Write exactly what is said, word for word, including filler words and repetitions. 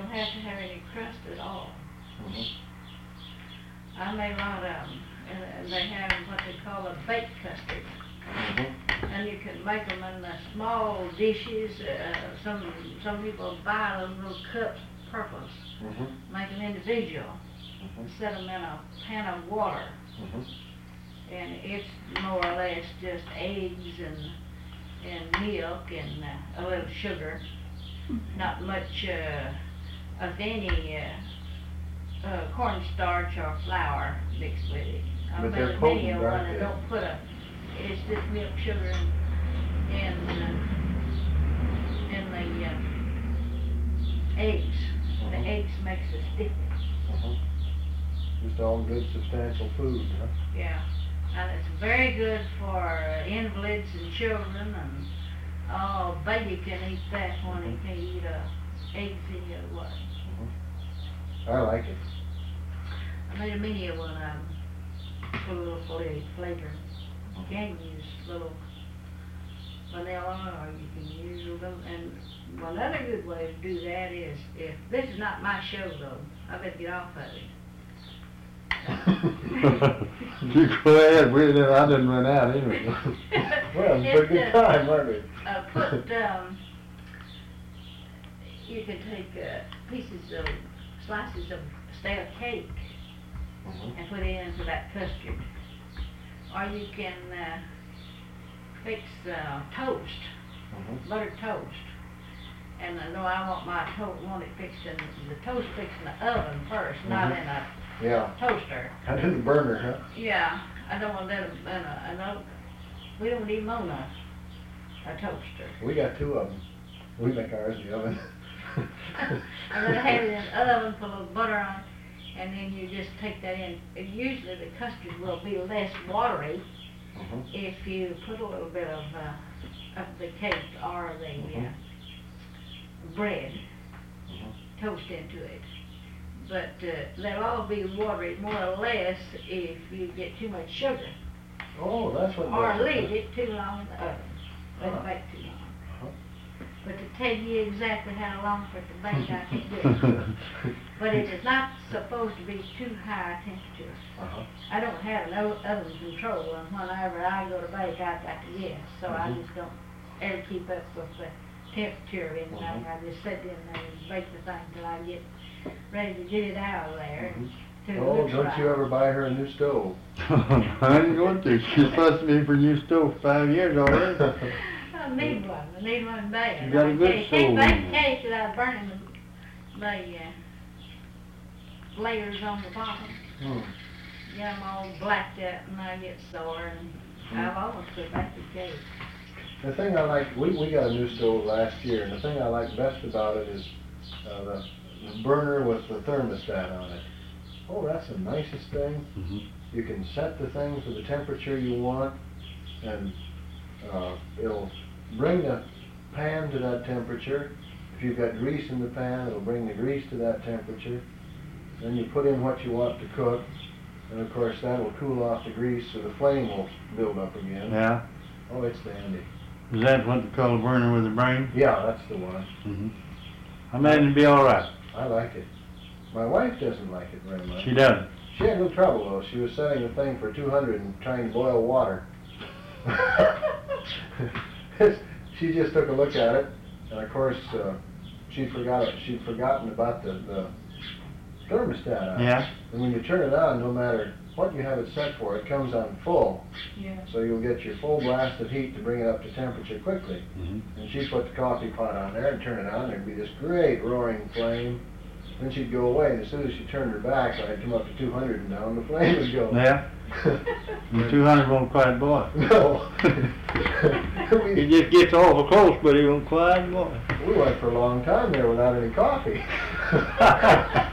don't have to have any crust at all. Mm-hmm. I made a lot of them, and, and they have what they call a baked custard. Mm-hmm. And you can make them in the small dishes. Uh, some some people buy those little cups, purpose, Mm-hmm. make them individual, Mm-hmm. set them in a pan of water, Mm-hmm. and it's more or less just eggs and and milk and uh, a little sugar, not much, uh, of any uh, uh, cornstarch or flour mixed with it. I But made they're a potent, video aren't one that they? don't put a, it's just milk, sugar, and, and, uh, and the uh, eggs. The Mhm. eggs makes it sticky. Mm-hmm. Just all good substantial food, huh? Yeah, and it's very good for invalids and children, and oh, baby can eat that when he can eat uh, eggs any other way. Mm-hmm. I like it. I made a mini one of them, put a little flavor. flavor. You can use little vanilla, or you can use a little, and another good way to do that is, if this is not my show though, I better get off of it. You go ahead, we didn't, I didn't run out anyway. Well, it's a good It, uh, time, wasn't it? Uh, put, um, you can take uh, pieces of, slices of stale cake Mm-hmm. and put it into that custard. Or you can uh, fix uh, toast, Mm-hmm. buttered toast. And I know I want my toast, want it fixed in, the toast fixed in the oven first, not Mhm. in a Yeah. toaster. Kind of the burner, huh? Yeah, I don't want that in a, in a, we don't even own a, a toaster. We got two of them. We make ours in the oven. I'm gonna have it in the oven, put a little butter on it, and then you just take that in. And usually the custard will be less watery Mm-hmm. if you put a little bit of, uh, of the cake or the uh, Mhm. bread, Mhm. toast into it. But uh, they'll all be watery more or less if you get too much sugar. Oh, that's what. Or does it, leave it too long in the oven. Let Ah. it bake too long. Uh-huh. But to tell you exactly how long for it to bake, I can't do it. But it is not supposed to be too high a temperature. Uh-huh. I don't have an o- oven control, and whenever I go to bake, I've got to guess. So I Mhm. just don't ever keep up with the temperature or anything. Mhm. I just sit in there and bake the thing till I get ready to get it out of there. Mhm. till it Oh, looks don't right. you ever buy her a new stove? I ain't going to, she's supposed to be for new stove for five years already. I need one. I need one bad. You got a I good can't- soul. Can't bake cake without burning the, the uh, layers on the bottom. Hmm. Get them all blacked out and I get sore, and I've almost put back the cake. The thing I like, we, we got a new stove last year, and the thing I like best about it is uh, the, the burner with the thermostat on it. Oh, that's the nicest thing. Mhm. You can set the thing to the temperature you want, and uh, it'll bring the pan to that temperature. If you've got grease in the pan, it'll bring the grease to that temperature. Then you put in what you want to cook, and of course that'll cool off the grease so the flame will build up again. Yeah, Oh, it's dandy. is that what they call a burner with a brain? Yeah, that's the one. Mm-hmm. I imagine it'd be all right. I like it. My wife doesn't like it very much. She doesn't. She had no trouble though. She was setting the thing for two hundred and trying to boil water. She just took a look at it, and of course uh, she'd forgot it. She'd forgotten about the, the thermostat on it. Yeah. And when you turn it on, no matter what you have it set for, it comes on full. Yeah. So you'll get your full blast of heat to bring it up to temperature quickly. Mm-hmm. And she'd put the coffee pot on there and turn it on. There'd be this great roaring flame. Then she'd go away, and as soon as she turned her back, when I'd come up to two hundred and down, the flame would go. Yeah. And two hundred won't quite boil. No. It we, just gets awful close, but it won't quite boil. we went for a long time there without any coffee.